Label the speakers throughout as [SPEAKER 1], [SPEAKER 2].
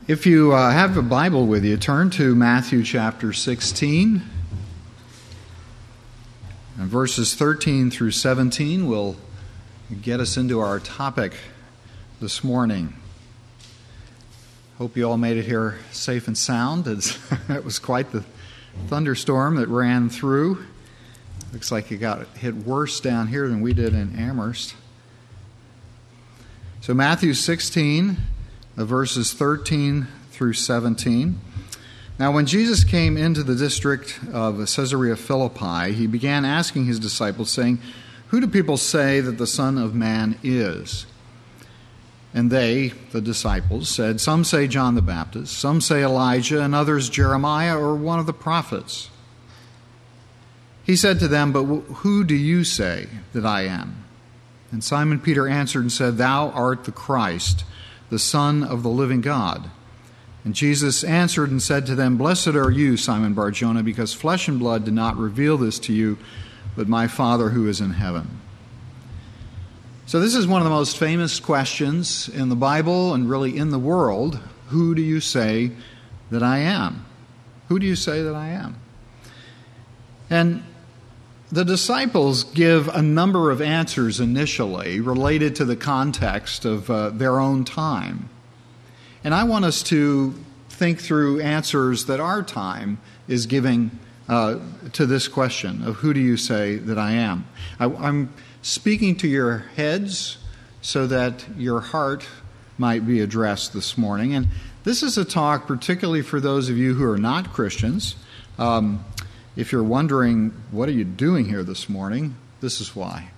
[SPEAKER 1] If you have a Bible with you, turn to Matthew chapter 16. And verses 13 through 17 will get us into our topic this morning. Hope you all made it here safe and sound. It was quite the thunderstorm that ran through. Looks like it got hit worse down here than we did in Amherst. So Matthew 16, verses 13 through 17. Now when Jesus came into the district of Caesarea Philippi, he began asking his disciples, saying, "Who do people say that the Son of Man is?" And they, the disciples, said, "Some say John the Baptist, some say Elijah, and others Jeremiah or one of the prophets." He said to them, "But who do you say that I am?" And Simon Peter answered and said, "Thou art the Christ, the Son of the living God." And Jesus answered and said to them, "Blessed are you, Simon Bar-Jonah, because flesh and blood did not reveal this to you, but my Father who is in heaven." So this is one of the most famous questions in the Bible and really in the world. Who do you say that I am? Who do you say that I am? And the disciples give a number of answers initially related to the context of their own time. And I want us to think through answers that our time is giving to this question of who do you say that I am? I'm speaking to your heads so that your heart might be addressed this morning. And this is a talk particularly for those of you who are not Christians. If you're wondering, what are you doing here this morning? This is why.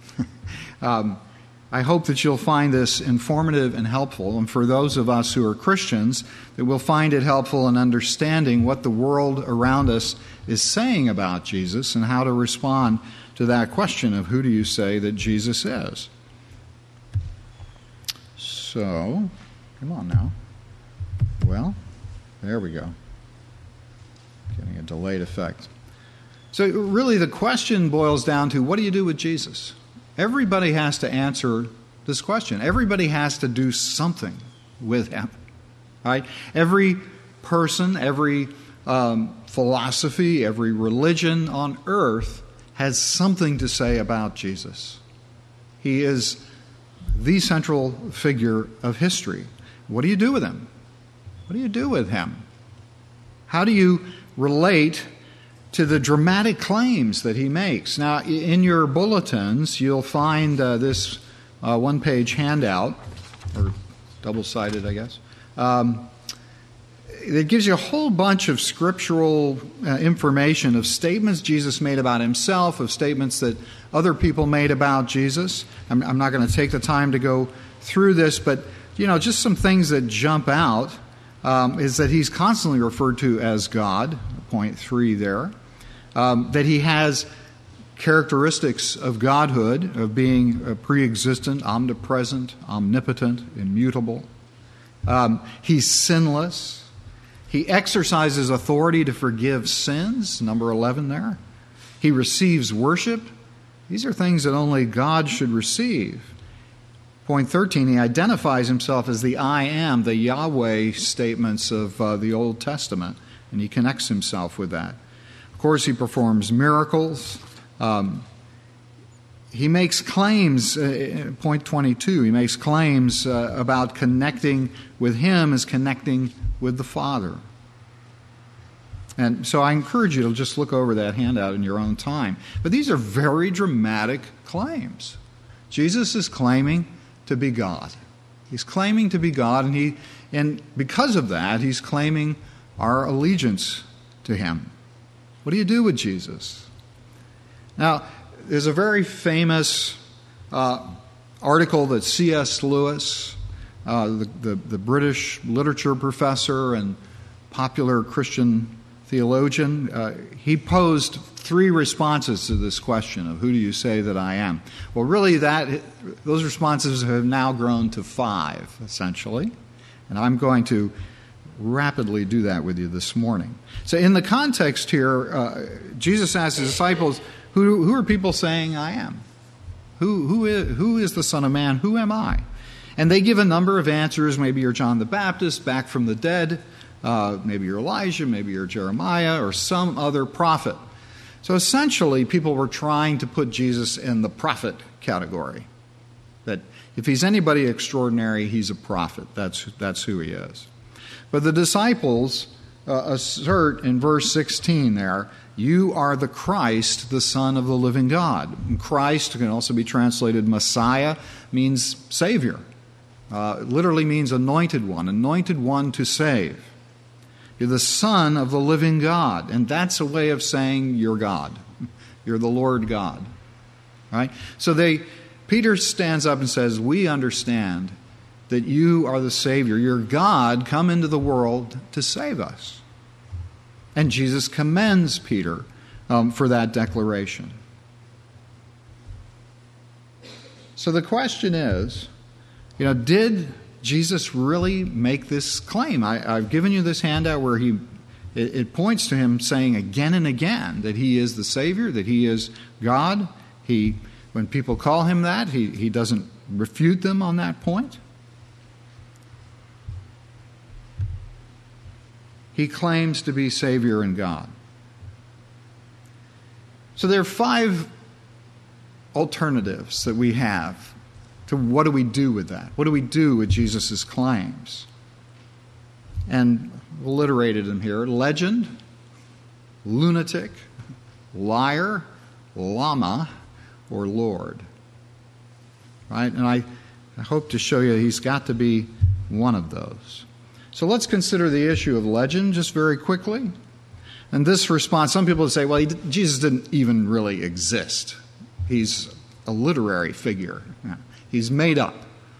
[SPEAKER 1] I hope that you'll find this informative and helpful. And for those of us who are Christians, that we'll find it helpful in understanding what the world around us is saying about Jesus and how to respond to that question of who do you say that Jesus is. So, come on now. Well, there we go. Getting a delayed effect. So really the question boils down to, what do you do with Jesus? Everybody has to answer this question. Everybody has to do something with him. Right? Every person, every philosophy, every religion on earth has something to say about Jesus. He is the central figure of history. What do you do with him? What do you do with him? How do you relate to the dramatic claims that he makes? Now, in your bulletins, you'll find this one-page handout, or double-sided, I guess. It gives you a whole bunch of scriptural information of statements Jesus made about himself, of statements that other people made about Jesus. I'm not going to take the time to go through this, but just some things that jump out is that he's constantly referred to as God, point 3 there. That he has characteristics of godhood, of being pre-existent, omnipresent, omnipotent, immutable. He's sinless. He exercises authority to forgive sins, number 11 there. He receives worship. These are things that only God should receive. Point 13, he identifies himself as the I am, the Yahweh statements of the Old Testament, and he connects himself with that. Of course, he performs miracles. He makes claims, point 22, he makes claims about connecting with him as connecting with the Father. And so I encourage you to just look over that handout in your own time. But these are very dramatic claims. Jesus is claiming to be God. He's claiming to be God, and because of that, he's claiming our allegiance to him. What do you do with Jesus? Now, there's a very famous article that C.S. Lewis, the British literature professor and popular Christian theologian, he posed 3 responses to this question of who do you say that I am? Well, really, those responses have now grown to 5, essentially, and I'm going to rapidly do that with you this morning. So in the context here, Jesus asked his disciples, who are people saying I am? Who is the Son of Man? Who am I? And they give a number of answers. Maybe you're John the Baptist, back from the dead. Maybe you're Elijah, maybe you're Jeremiah, or some other prophet. So essentially, people were trying to put Jesus in the prophet category. That if he's anybody extraordinary, he's a prophet. That's who he is. But the disciples assert in verse 16 there, you are the Christ, the Son of the living God. And Christ can also be translated Messiah, means Savior. Literally means anointed one to save. You're the Son of the living God. And that's a way of saying you're God. You're the Lord God. Right? So Peter stands up and says, we understand that you are the Savior. You're God come into the world to save us. And Jesus commends Peter for that declaration. So the question is, did Jesus really make this claim? I've given you this handout where it points to him saying again and again that he is the Savior, that he is God. When people call him that, he doesn't refute them on that point. He claims to be Savior and God. So there are 5 alternatives that we have to what do we do with that? What do we do with Jesus' claims? And we'll alliterate them here. Legend, lunatic, liar, llama, or Lord. Right? And I hope to show you he's got to be one of those. So let's consider the issue of legend just very quickly. And this response, some people say, well, Jesus didn't even really exist. He's a literary figure. He's made up.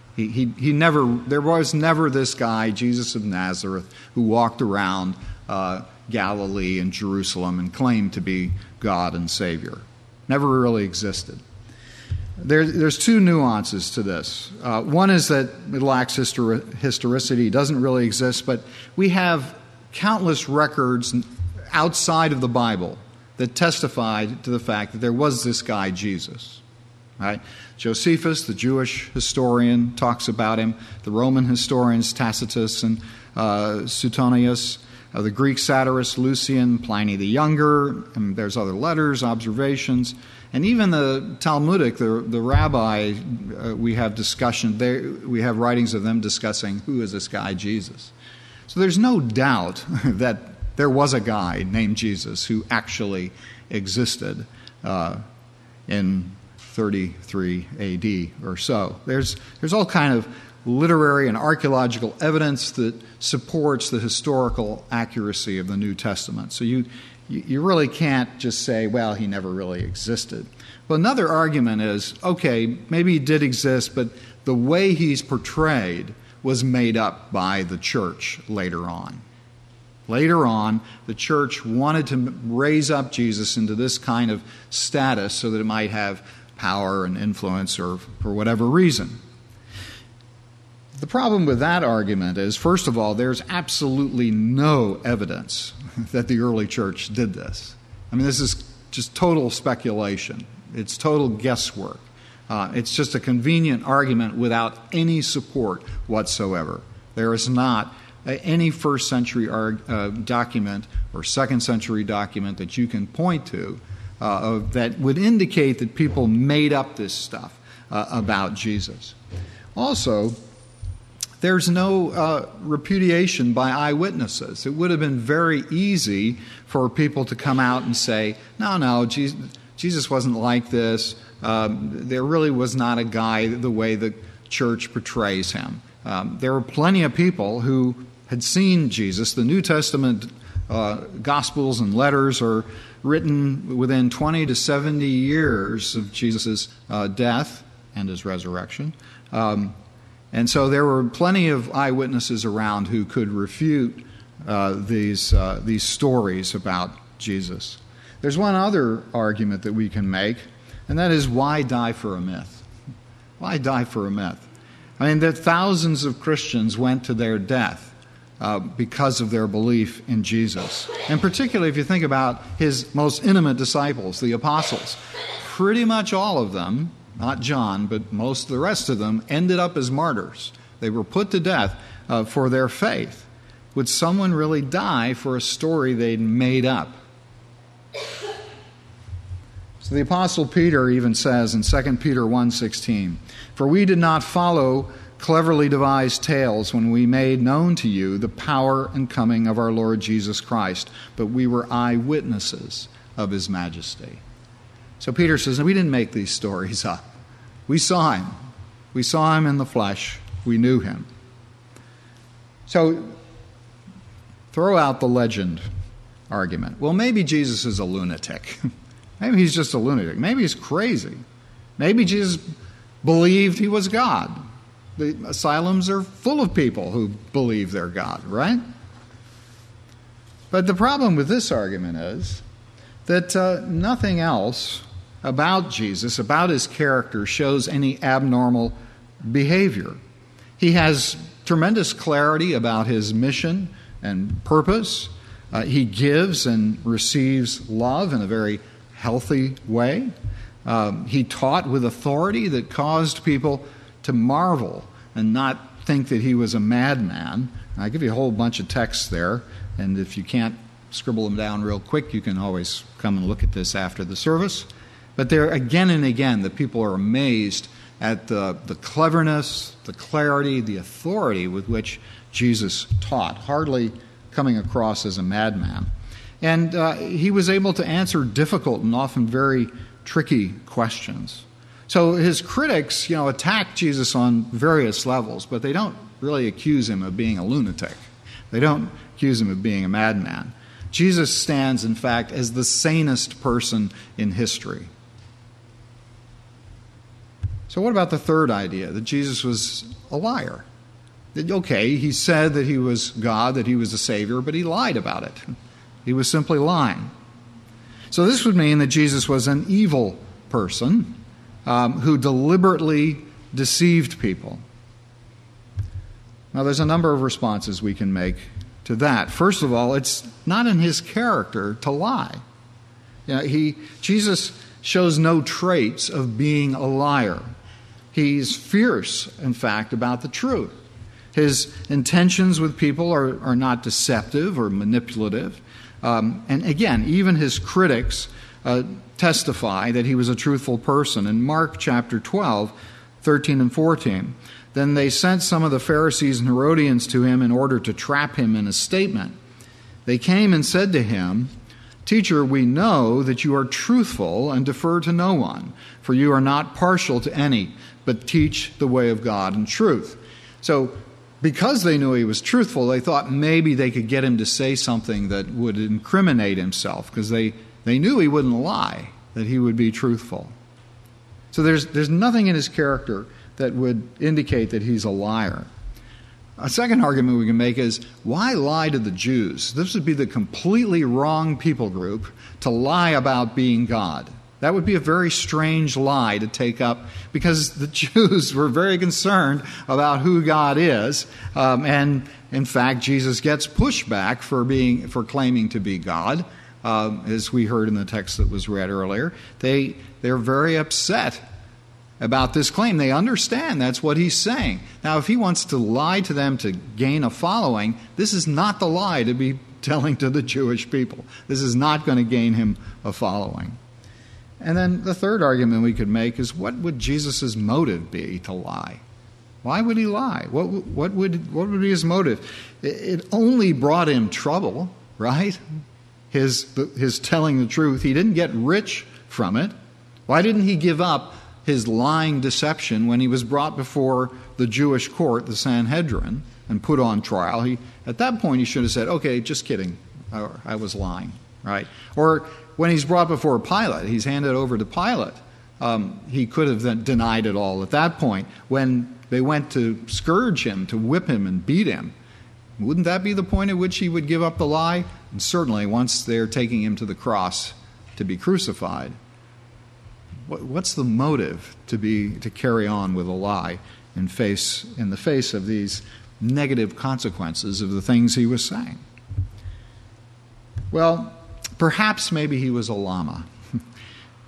[SPEAKER 1] There was never this guy, Jesus of Nazareth, who walked around Galilee and Jerusalem and claimed to be God and Savior. Never really existed. There's 2 nuances to this. One is that it lacks historicity, doesn't really exist, but we have countless records outside of the Bible that testified to the fact that there was this guy, Jesus. Right? Josephus, the Jewish historian, talks about him. The Roman historians, Tacitus and Suetonius, the Greek satirist Lucian, Pliny the Younger, and there's other letters, observations, and even the Talmudic, the rabbi, we have discussion there. We have writings of them discussing who is this guy Jesus. So there's no doubt that there was a guy named Jesus who actually existed in 33 AD or so. There's all kind of literary and archaeological evidence that supports the historical accuracy of the New Testament. So you really can't just say, well, he never really existed. But another argument is, okay, maybe he did exist, but the way he's portrayed was made up by the church later on. Later on, the church wanted to raise up Jesus into this kind of status so that it might have power and influence or for whatever reason. The problem with that argument is, first of all, there's absolutely no evidence that the early church did this. I mean, this is just total speculation. It's total guesswork. It's just a convenient argument without any support whatsoever. There is not any first century document or second century document that you can point to that would indicate that people made up this stuff about Jesus. Also, there's no repudiation by eyewitnesses. It would have been very easy for people to come out and say, no, Jesus wasn't like this. There really was not a guy the way the church portrays him. There were plenty of people who had seen Jesus. The New Testament Gospels and letters are written within 20 to 70 years of Jesus' death and his resurrection. And so there were plenty of eyewitnesses around who could refute these stories about Jesus. There's one other argument that we can make, and that is, why die for a myth? Why die for a myth? I mean, that thousands of Christians went to their death because of their belief in Jesus. And particularly if you think about his most intimate disciples, the apostles, pretty much all of them not John, but most of the rest of them, ended up as martyrs. They were put to death for their faith. Would someone really die for a story they'd made up? So the Apostle Peter even says in 2 Peter 1:16, "For we did not follow cleverly devised tales when we made known to you the power and coming of our Lord Jesus Christ, but we were eyewitnesses of his majesty." So Peter says, we didn't make these stories up. We saw him. We saw him in the flesh. We knew him. So throw out the legend argument. Well, maybe Jesus is a lunatic. Maybe he's just a lunatic. Maybe he's crazy. Maybe Jesus believed he was God. The asylums are full of people who believe they're God, right? But the problem with this argument is that nothing else about Jesus, about his character, shows any abnormal behavior. He has tremendous clarity about his mission and purpose. He gives and receives love in a very healthy way. He taught with authority that caused people to marvel and not think that he was a madman. I give you a whole bunch of texts there, and if you can't scribble them down real quick, you can always come and look at this after the service. But there, again and again, the people are amazed at the cleverness, the clarity, the authority with which Jesus taught, hardly coming across as a madman. And he was able to answer difficult and often very tricky questions. So his critics, attack Jesus on various levels, but they don't really accuse him of being a lunatic. They don't accuse him of being a madman. Jesus stands, in fact, as the sanest person in history. So what about the third idea, that Jesus was a liar? Okay, he said that he was God, that he was a Savior, but he lied about it. He was simply lying. So this would mean that Jesus was an evil person who deliberately deceived people. Now, there's a number of responses we can make to that. First of all, it's not in his character to lie. Jesus shows no traits of being a liar. He's fierce, in fact, about the truth. His intentions with people are not deceptive or manipulative. And again, even his critics testify that he was a truthful person. In Mark chapter 12, 13 and 14, then they sent some of the Pharisees and Herodians to him in order to trap him in a statement. They came and said to him, "Teacher, we know that you are truthful and defer to no one, for you are not partial to any, but teach the way of God in truth." So because they knew he was truthful, they thought maybe they could get him to say something that would incriminate himself, because they knew he wouldn't lie, that he would be truthful. So there's nothing in his character that would indicate that he's a liar. A second argument we can make is, why lie to the Jews? This would be the completely wrong people group to lie about being God. That would be a very strange lie to take up, because the Jews were very concerned about who God is. And in fact, Jesus gets pushback for claiming to be God, as we heard in the text that was read earlier. They're very upset about this claim. They understand that's what he's saying. Now, if he wants to lie to them to gain a following, this is not the lie to be telling to the Jewish people. This is not going to gain him a following. And then the third argument we could make is, what would Jesus' motive be to lie? Why would he lie? What would be his motive? It only brought him trouble, right? His telling the truth. He didn't get rich from it. Why didn't he give up his lying deception when he was brought before the Jewish court, the Sanhedrin, and put on trial? At that point, he should have said, "Okay, just kidding. I was lying," right? Or when he's brought before Pilate, he's handed over to Pilate. He could have then denied it all at that point. When they went to scourge him, to whip him and beat him, wouldn't that be the point at which he would give up the lie? And certainly once they're taking him to the cross to be crucified. What's the motive to carry on with a lie in the face of these negative consequences of the things he was saying? Well, perhaps maybe he was a llama.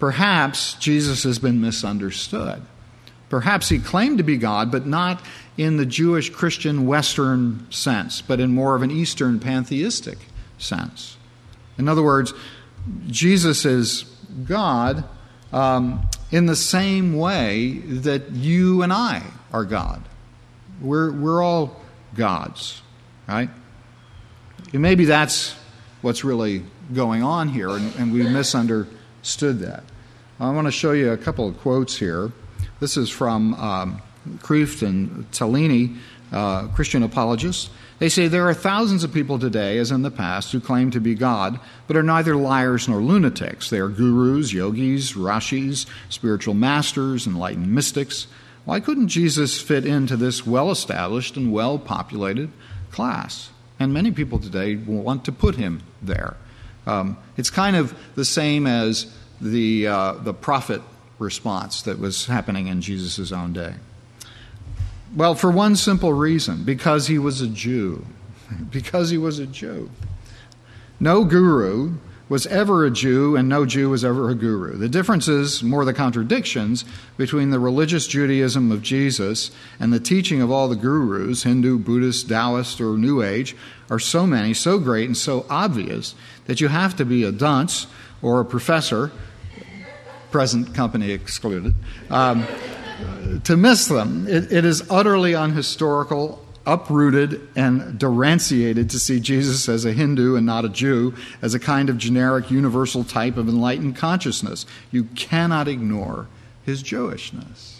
[SPEAKER 1] perhaps Jesus has been misunderstood. Perhaps he claimed to be God, but not in the Jewish Christian Western sense, but in more of an Eastern pantheistic sense. In other words, Jesus is God in the same way that you and I are God. We're all gods, right? And maybe that's what's really going on here, and we misunderstood that. I want to show you a couple of quotes here. This is from Kreeft and Tellini, Christian apologists. They say, there are thousands of people today, as in the past, who claim to be God, but are neither liars nor lunatics. They are gurus, yogis, rashis, spiritual masters, enlightened mystics. Why couldn't Jesus fit into this well-established and well-populated class? And many people today want to put him there. It's kind of the same as the prophet response that was happening in Jesus' own day. Well, for one simple reason, because he was a Jew. Because he was a Jew. No guru was ever a Jew, and no Jew was ever a guru. The differences, more the contradictions, between the religious Judaism of Jesus and the teaching of all the gurus, Hindu, Buddhist, Taoist, or New Age, are so many, so great, and so obvious that you have to be a dunce or a professor, present company excluded, to miss them. It is utterly unhistorical, uprooted, and deranciated to see Jesus as a Hindu and not a Jew, as a kind of generic universal type of enlightened consciousness. You cannot ignore his Jewishness.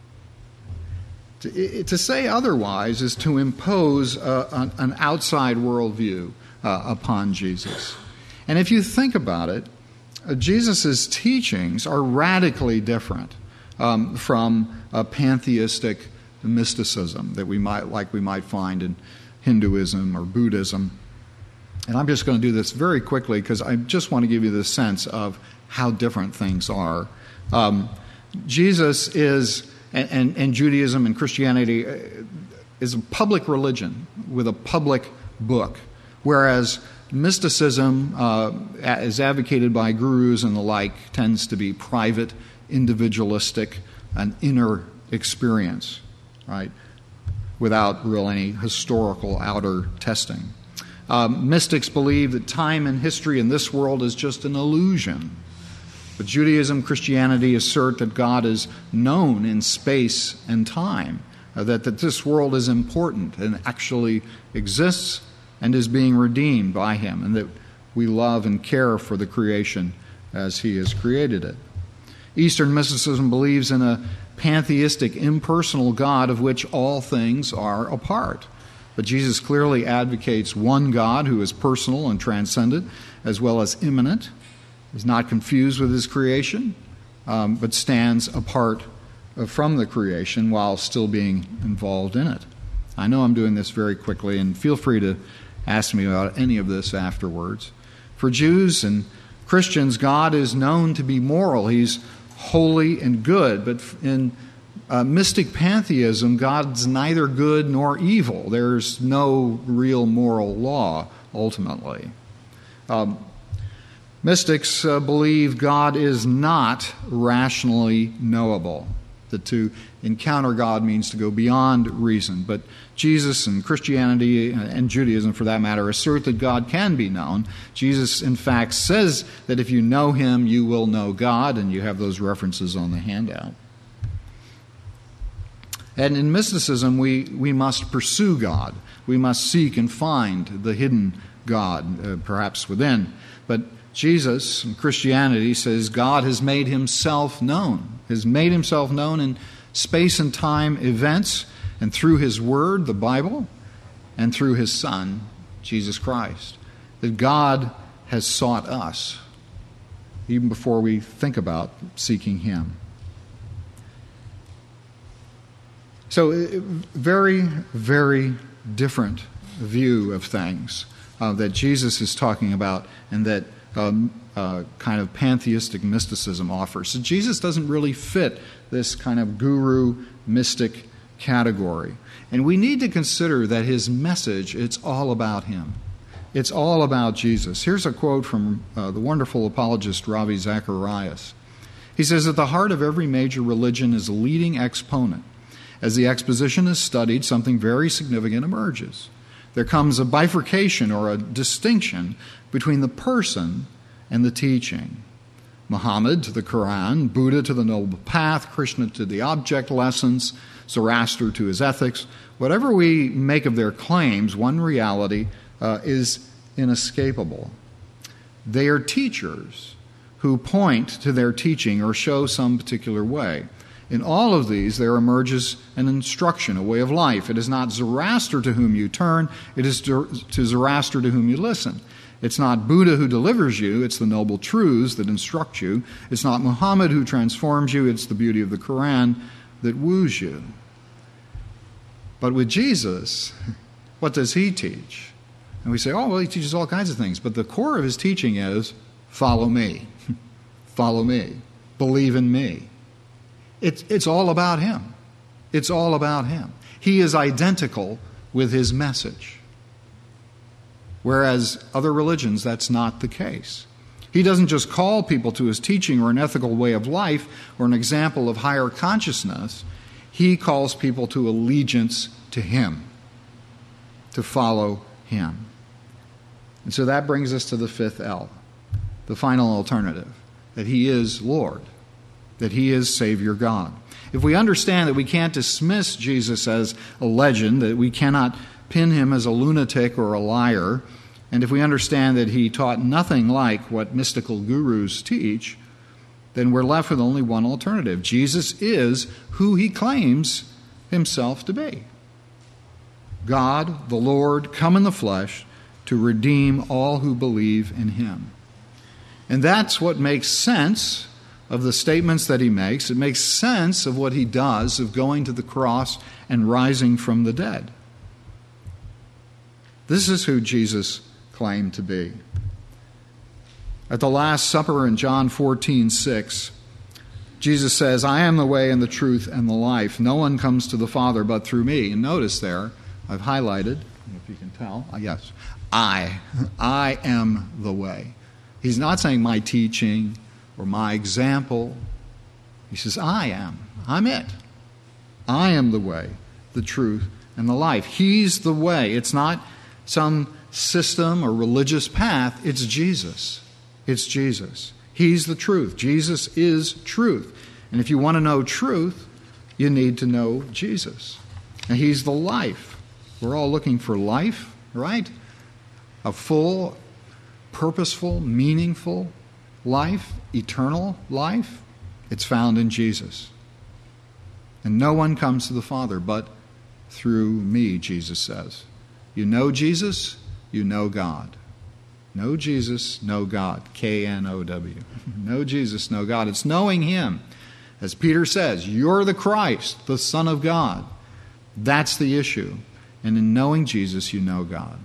[SPEAKER 1] To say otherwise is to impose an outside worldview upon Jesus. And if you think about it, Jesus' teachings are radically different from a pantheistic mysticism that we might find in Hinduism or Buddhism. And I'm just going to do this very quickly because I just want to give you the sense of how different things are. Jesus is, and Judaism and Christianity is a public religion with a public book, whereas mysticism, as advocated by gurus and the like, tends to be private, individualistic, an inner experience, right, without real any historical outer testing. Mystics believe that time and history in this world is just an illusion. But Judaism, Christianity assert that God is known in space and time, that this world is important and actually exists and is being redeemed by him, and that we love and care for the creation as he has created it. Eastern mysticism believes in a pantheistic, impersonal God of which all things are a part. But Jesus clearly advocates one God who is personal and transcendent, as well as immanent. He's not confused with his creation, but stands apart from the creation while still being involved in it. I know I'm doing this very quickly, and feel free to ask me about any of this afterwards. For Jews and Christians, God is known to be moral. He's holy and good, but in mystic pantheism, God's neither good nor evil. There's no real moral law, ultimately. Mystics believe God is not rationally knowable, that to encounter God means to go beyond reason. But Jesus and Christianity and Judaism, for that matter, assert that God can be known. Jesus, in fact, says that if you know him, you will know God, and you have those references on the handout. And in mysticism, we must pursue God. We must seek and find the hidden God, perhaps within. But Jesus and Christianity says God has made himself known, has made himself known in space and time events, and through his word, the Bible, and through his Son, Jesus Christ. That God has sought us even before we think about seeking him. So, very, very different view of things that Jesus is talking about, and that kind of pantheistic mysticism offers. So Jesus doesn't really fit this kind of guru mystic category. And we need to consider that his message, it's all about him. It's all about Jesus. Here's a quote from the wonderful apologist Ravi Zacharias. He says at the heart of every major religion is a leading exponent. As the exposition is studied, something very significant emerges. There comes a bifurcation or a distinction between the person and the teaching. Muhammad to the Quran, Buddha to the Noble Path, Krishna to the object lessons, Zoroaster to his ethics. Whatever we make of their claims, one reality is inescapable. They are teachers who point to their teaching or show some particular way. In all of these, there emerges an instruction, a way of life. It is not Zoroaster to whom you turn, it is to Zoroaster to whom you listen. It's not Buddha who delivers you, it's the noble truths that instruct you. It's not Muhammad who transforms you, it's the beauty of the Quran that woos you. But with Jesus, what does he teach? And we say, oh, well, he teaches all kinds of things. But the core of his teaching is, follow me. Follow me. Believe in me. It's all about him. It's all about him. He is identical with his message. Whereas other religions, that's not the case. He doesn't just call people to his teaching or an ethical way of life or an example of higher consciousness. He calls people to allegiance to him, to follow him. And so that brings us to the fifth L, the final alternative, that he is Lord, that he is Savior God. If we understand that we can't dismiss Jesus as a legend, that we cannot pin him as a lunatic or a liar, and if we understand that he taught nothing like what mystical gurus teach, then we're left with only one alternative. Jesus is who he claims himself to be. God, the Lord, come in the flesh to redeem all who believe in him. And that's what makes sense of the statements that he makes. It makes sense of what he does, of going to the cross and rising from the dead. This is who Jesus claimed to be. At the Last Supper in John 14:6, Jesus says, I am the way and the truth and the life. No one comes to the Father but through me. And notice there, I've highlighted, if you can tell, yes, I am the way. He's not saying my teaching or my example. He says, I am. I'm it. I am the way, the truth, and the life. He's the way. It's not some system or religious path. It's Jesus. It's Jesus. He's the truth. Jesus is truth. And if you want to know truth, you need to know Jesus. And he's the life. We're all looking for life, right? A full, purposeful, meaningful life, eternal life. It's found in Jesus. And no one comes to the Father but through me, Jesus says. You know Jesus, you know God. Know Jesus, know God. K-N-O-W. Know Jesus, know God. It's knowing him. As Peter says, you're the Christ, the Son of God. That's the issue. And in knowing Jesus, you know God.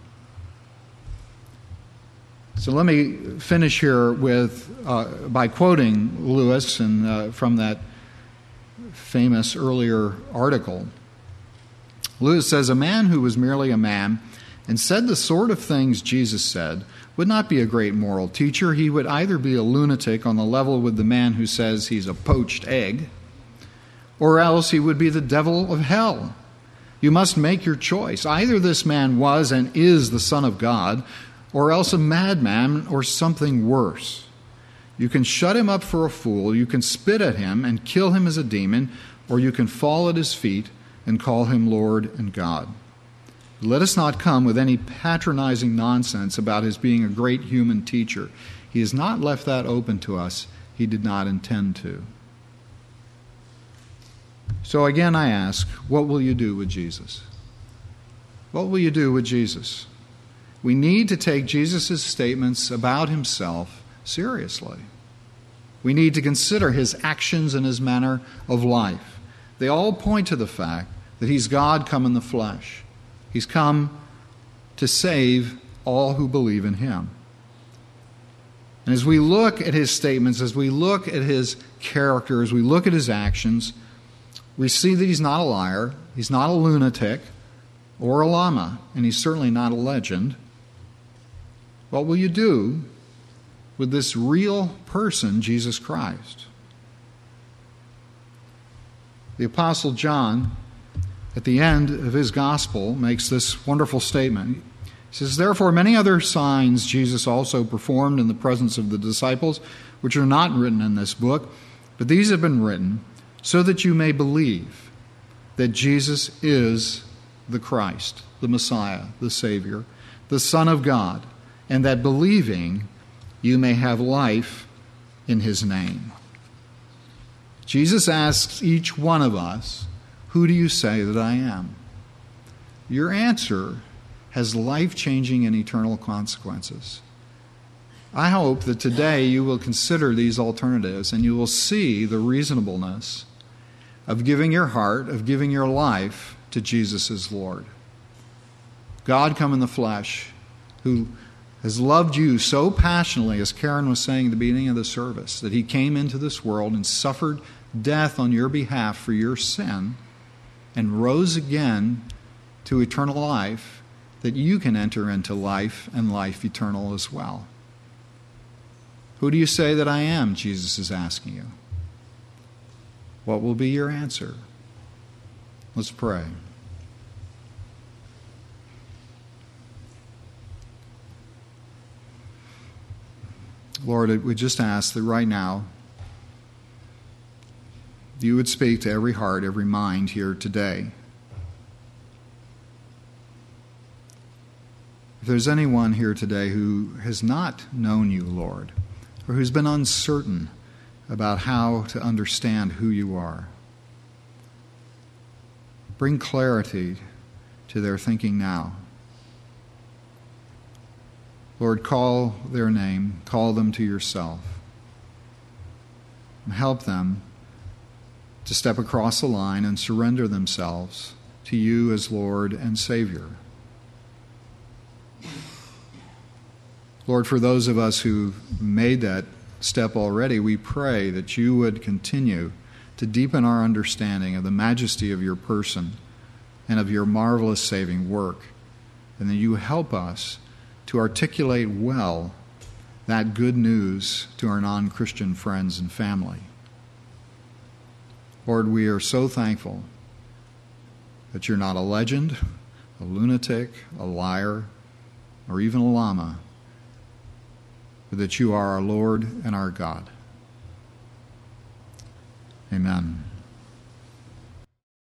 [SPEAKER 1] So let me finish here with by quoting Lewis and from that famous earlier article. Lewis says, a man who was merely a man and said the sort of things Jesus said would not be a great moral teacher. He would either be a lunatic on the level with the man who says he's a poached egg, or else he would be the devil of hell. You must make your choice. Either this man was and is the Son of God, or else a madman or something worse. You can shut him up for a fool, you can spit at him and kill him as a demon, or you can fall at his feet and call him Lord and God. Let us not come with any patronizing nonsense about his being a great human teacher. He has not left that open to us. He did not intend to. So again I ask, what will you do with Jesus? What will you do with Jesus? We need to take Jesus' statements about himself seriously. We need to consider his actions and his manner of life. They all point to the fact that he's God come in the flesh. He's come to save all who believe in him. And as we look at his statements, as we look at his character, as we look at his actions, we see that he's not a liar, he's not a lunatic or a llama, and he's certainly not a legend. What will you do with this real person, Jesus Christ? The Apostle John, at the end of his gospel, makes this wonderful statement. He says, "Therefore many other signs Jesus also performed in the presence of the disciples, which are not written in this book, but these have been written so that you may believe that Jesus is the Christ, the Messiah, the Savior, the Son of God, and that believing you may have life in his name." Jesus asks each one of us, "Who do you say that I am?" Your answer has life-changing and eternal consequences. I hope that today you will consider these alternatives and you will see the reasonableness of giving your heart, of giving your life to Jesus as Lord. God come in the flesh, who has loved you so passionately, as Karen was saying at the beginning of the service, that he came into this world and suffered death on your behalf for your sin and rose again to eternal life, that you can enter into life and life eternal as well. Who do you say that I am? Jesus is asking you. What will be your answer? Let's pray. Lord, we just ask that right now you would speak to every heart, every mind here today. If there's anyone here today who has not known you, Lord, or who's been uncertain about how to understand who you are, bring clarity to their thinking now. Lord, call their name, call them to yourself, and help them to step across the line and surrender themselves to you as Lord and Savior. Lord, for those of us who made that step already, we pray that you would continue to deepen our understanding of the majesty of your person and of your marvelous saving work, and that you help us to articulate well that good news to our non-Christian friends and family. Lord, we are so thankful that you're not a legend, a lunatic, a liar, or even a llama, but that you are our Lord and our God. Amen.